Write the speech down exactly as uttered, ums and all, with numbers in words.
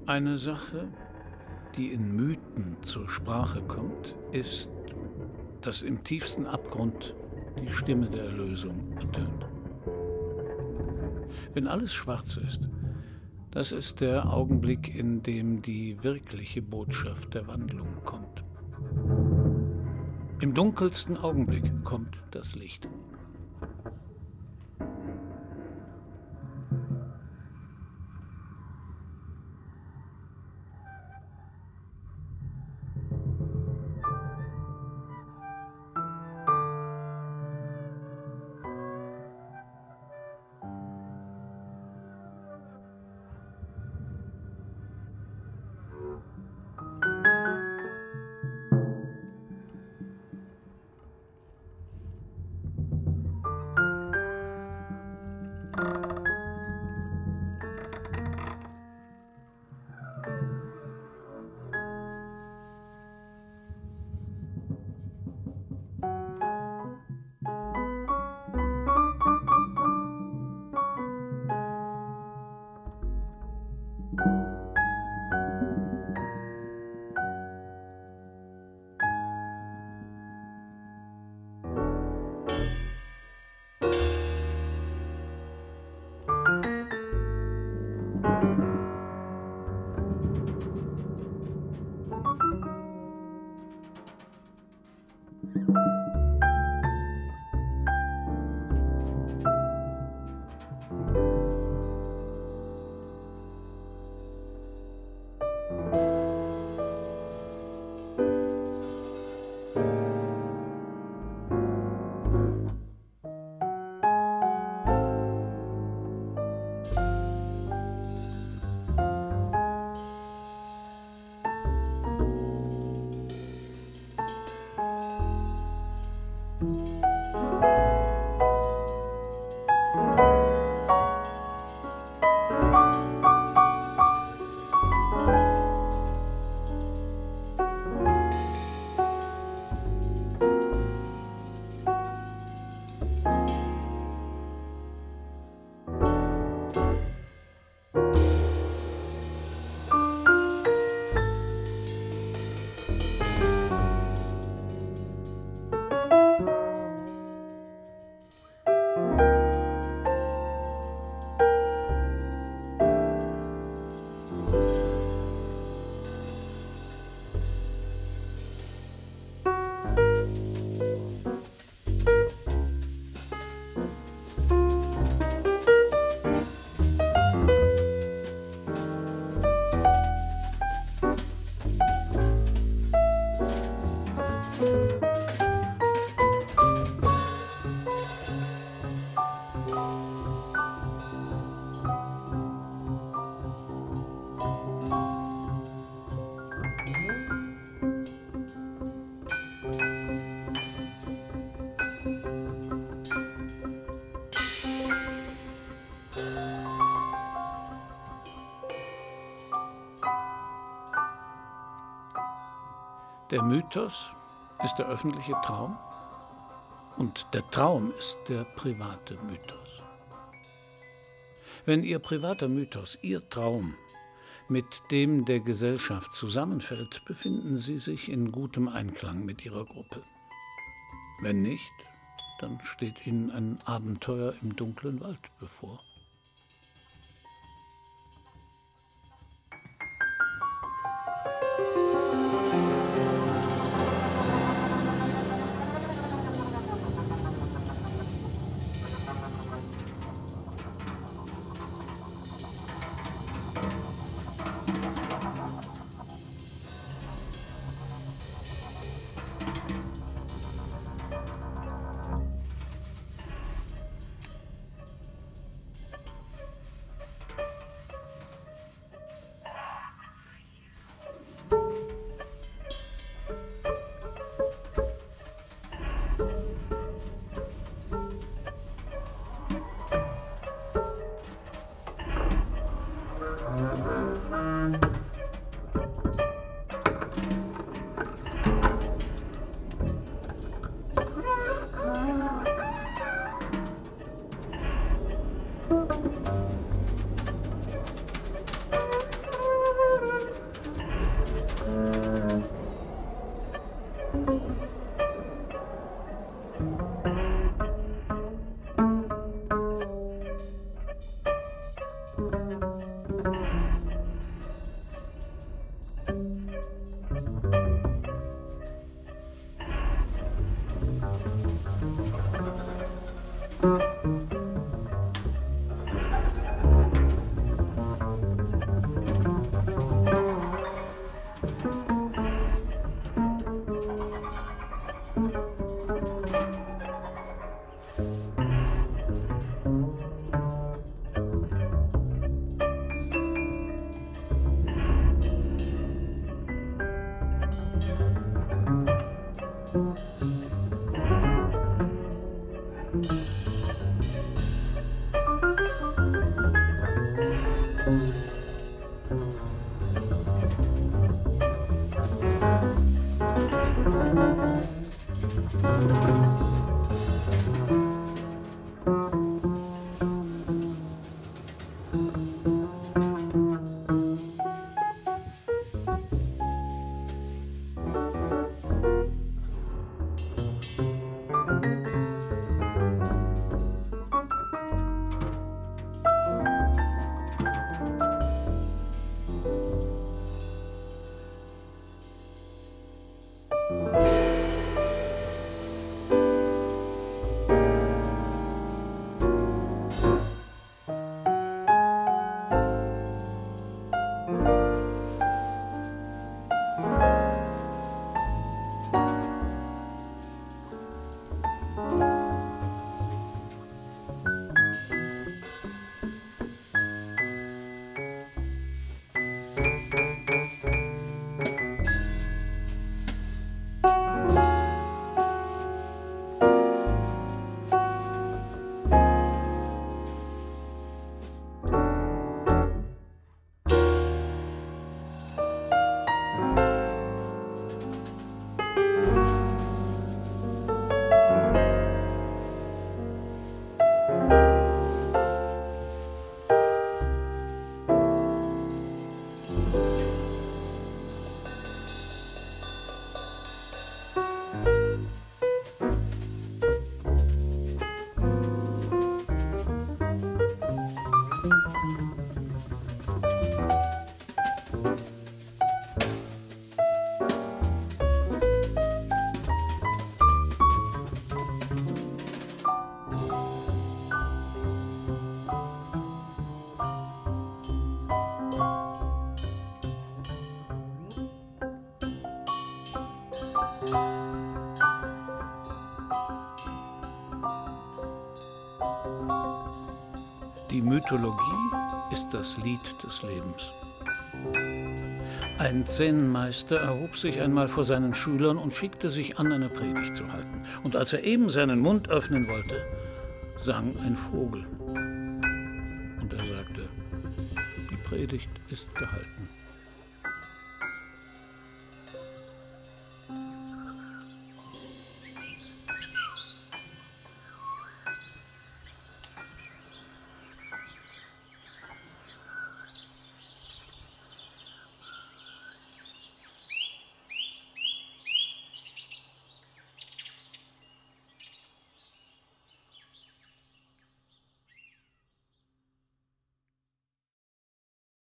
Eine Sache, die in Mythen zur Sprache kommt, ist, dass im tiefsten Abgrund die Stimme der Erlösung ertönt. Wenn alles schwarz ist, das ist der Augenblick, in dem die wirkliche Botschaft der Wandlung kommt. Im dunkelsten Augenblick kommt das Licht. Der Mythos ist der öffentliche Traum und der Traum ist der private Mythos. Wenn Ihr privater Mythos, Ihr Traum, mit dem der Gesellschaft zusammenfällt, befinden Sie sich in gutem Einklang mit Ihrer Gruppe. Wenn nicht, dann steht Ihnen ein Abenteuer im dunklen Wald bevor. Die Mythologie ist das Lied des Lebens. Ein Zen-Meister erhob sich einmal vor seinen Schülern und schickte sich an, eine Predigt zu halten. Und als er eben seinen Mund öffnen wollte, sang ein Vogel. Und er sagte, die Predigt ist gehalten.